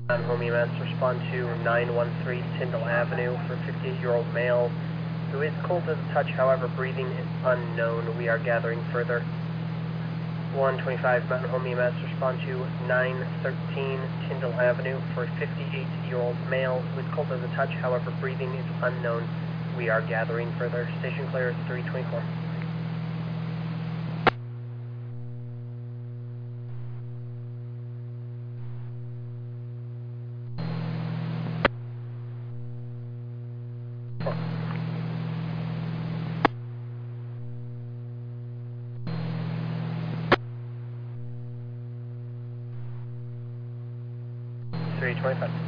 Home EMS, respond to 913 Tyndall Avenue for 58-year-old male who is cold to the touch, however breathing is unknown. We are gathering further. 125 Mountain Home EMS, respond to 913 Tyndall Avenue for a 58-year-old male who is cold to the touch, however breathing is unknown. We are gathering further. Station clear at 324. Three 25.